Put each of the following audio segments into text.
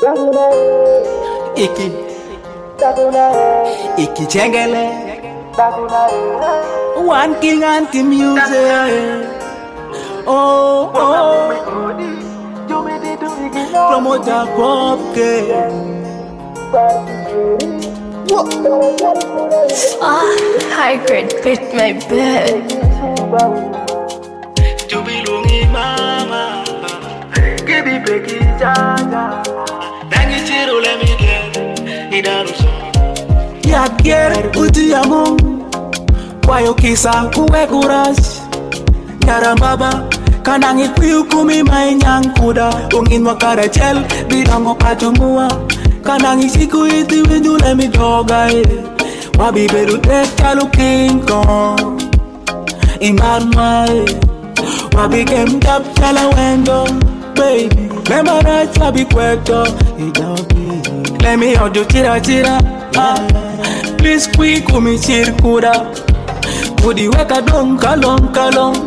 Iki Jengele, One King anti-music. Oh, promoter Popke. High grade fit my bed. Jubilungi mama, Gibi Peki Jaja. Dangi Chiru let me get Idaruso. Yakier uti among Kwayo kisa kuwe kurash Nyarambaba Kanangi kuyukumi mainyang kuda Ungin wakara chel Bidango patumua Kanangi siku iti windu let me doga Wabi beru tekalu King Kong Imarmai Wabi kem tap chala wendo Baby Memorize wabi kwekto Let me audio tira tira Please quick kumi chirkuda Kudi weka dong kalong kalong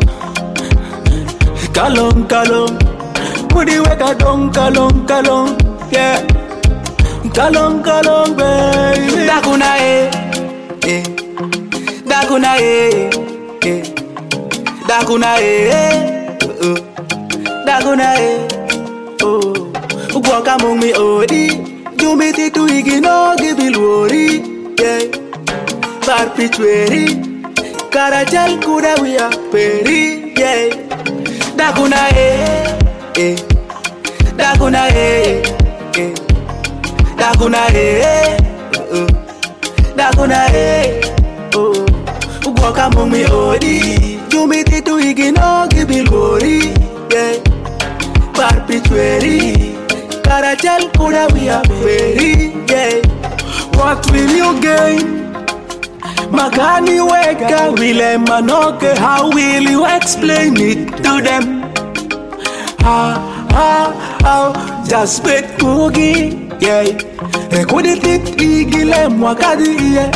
Kalong kalong Kudi weka dong kalong kalong Yeah Kalong kalong baby Dakuna Dakuna Dakuna Dakuna Oh Ukwaka mungi odi Jumiti tu igino gibilwori Yeah Barpichweri Karachal kuda wia peri Yeah Dakuna Dakuna Dakuna Dakuna Oh Ukwaka mungi odi Jumiti tu igino gibilwori Yeah Barpichweri Karachal kuda wia peri Yeah What will you gain? Magani weka wile manoke. How will you explain it to them? How just wait kugi yeah. Kuditit igile mwakadi yeah.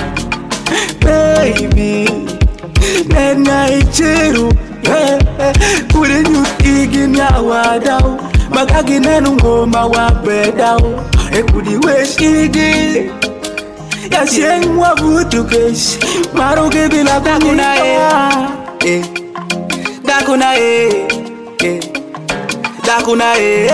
Baby Nena ichiru yeah. Kudinyut iginya wadao Magagi nenu ngoma wabedao Kudi wesh igi Yasheng wabutu kesh Maruke bila Dakuna Dakuna Dakuna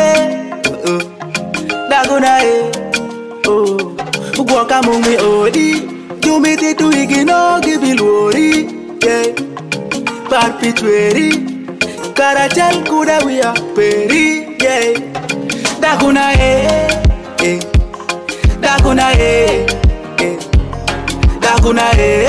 Dakuna Oh Ukwaka mungi odi Jumiti tu igino gibilwori Yeah Barpichweri Karachal kuda wia peri Yeah Dakuna Dakuna Dakuna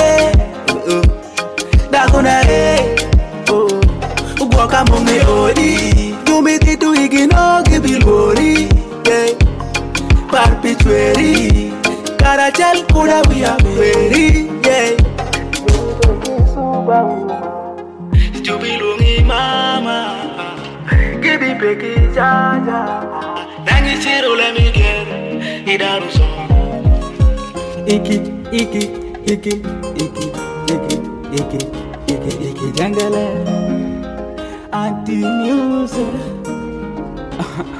Dakuna Oh Ukwaka mungi odi Jumiti tu igino gibilwori Yeah Barpichweri Karachal kuda wia peri Yeah Jubilungi mama Gibi Peki Jaja Dangi Chiru let me get Idaruso Iki Jengele Anti-music